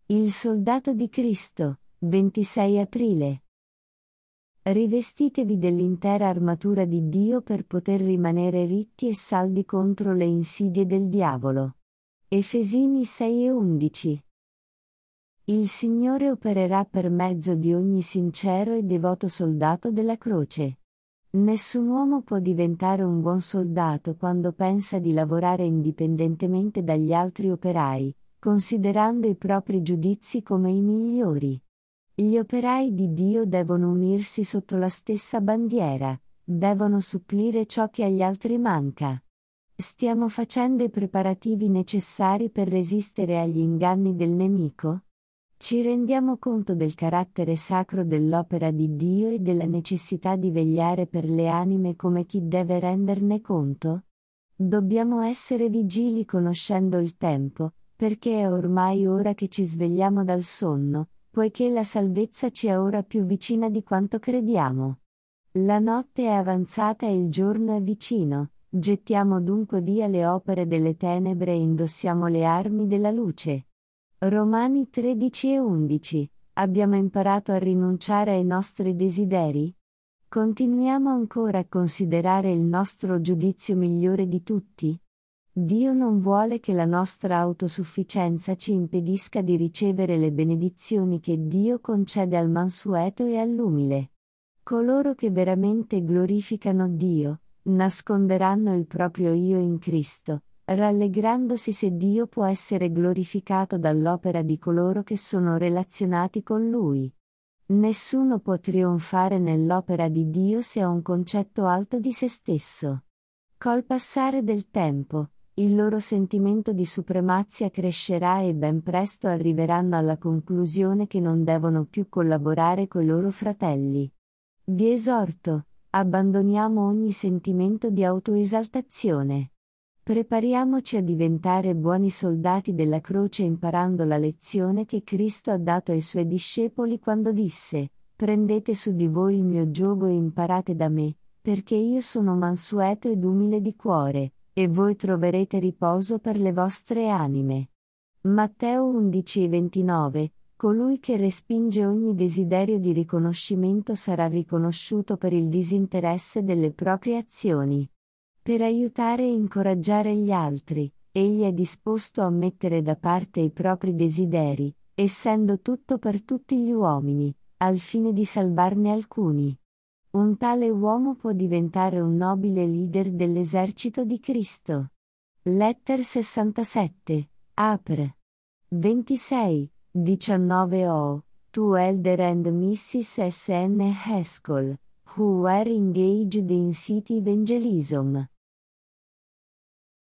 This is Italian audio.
Il soldato di Cristo, 26 aprile. Rivestitevi dell'intera armatura di Dio per poter rimanere ritti e saldi contro le insidie del diavolo. Efesini 6 e 11. Il Signore opererà per mezzo di ogni sincero e devoto soldato della croce. Nessun uomo può diventare un buon soldato quando pensa di lavorare indipendentemente dagli altri operai, considerando i propri giudizi come i migliori. Gli operai di Dio devono unirsi sotto la stessa bandiera, devono supplire ciò che agli altri manca. Stiamo facendo i preparativi necessari per resistere agli inganni del nemico? Ci rendiamo conto del carattere sacro dell'opera di Dio e della necessità di vegliare per le anime come chi deve renderne conto? Dobbiamo essere vigili conoscendo il tempo, perché è ormai ora che ci svegliamo dal sonno, poiché la salvezza ci è ora più vicina di quanto crediamo. La notte è avanzata e il giorno è vicino, gettiamo dunque via le opere delle tenebre e indossiamo le armi della luce. Romani 13 e 11. Abbiamo imparato a rinunciare ai nostri desideri? Continuiamo ancora a considerare il nostro giudizio migliore di tutti? Dio non vuole che la nostra autosufficienza ci impedisca di ricevere le benedizioni che Dio concede al mansueto e all'umile. Coloro che veramente glorificano Dio, nasconderanno il proprio io in Cristo, rallegrandosi se Dio può essere glorificato dall'opera di coloro che sono relazionati con Lui. Nessuno può trionfare nell'opera di Dio se ha un concetto alto di se stesso. Col passare del tempo, il loro sentimento di supremazia crescerà e ben presto arriveranno alla conclusione che non devono più collaborare coi loro fratelli. Vi esorto, abbandoniamo ogni sentimento di autoesaltazione. Prepariamoci a diventare buoni soldati della croce imparando la lezione che Cristo ha dato ai Suoi discepoli quando disse: «Prendete su di voi il mio giogo e imparate da me, perché io sono mansueto ed umile di cuore, e voi troverete riposo per le vostre anime». Matteo 11:29. Colui che respinge ogni desiderio di riconoscimento sarà riconosciuto per il disinteresse delle proprie azioni. Per aiutare e incoraggiare gli altri, egli è disposto a mettere da parte i propri desideri, essendo tutto per tutti gli uomini, al fine di salvarne alcuni. Un tale uomo può diventare un nobile leader dell'esercito di Cristo. Letter 67, Apr. 26, 19 o. To Elder and Mrs. S. N. Haskell, who were engaged in city evangelism.